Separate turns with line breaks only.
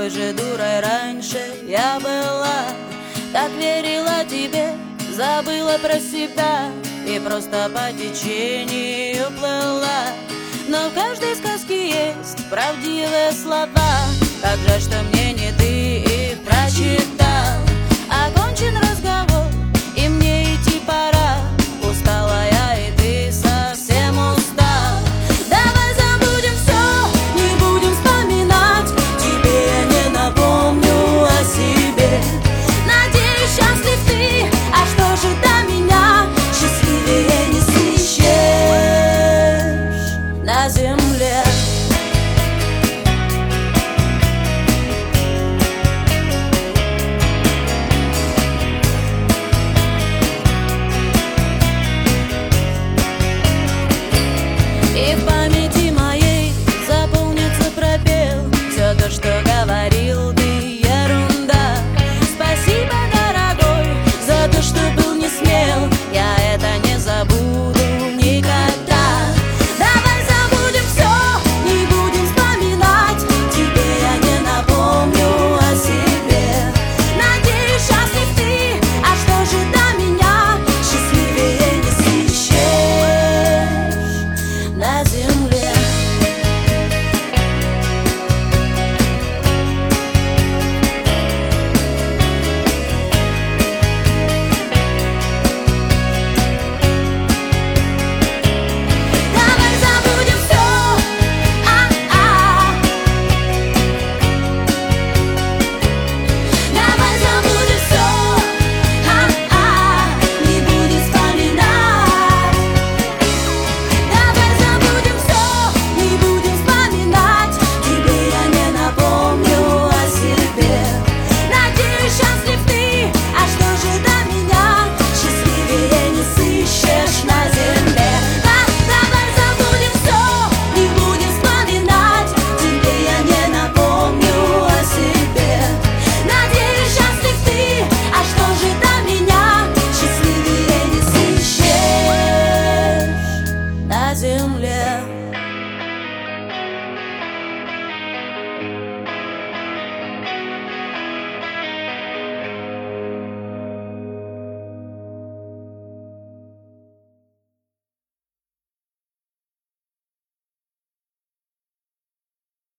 такой же дурой раньше я была. Так верила тебе, забыла про себя и просто по течению плыла. Но в каждой сказке есть правдивые слова. Как жаль, что мне не ты их прочитать.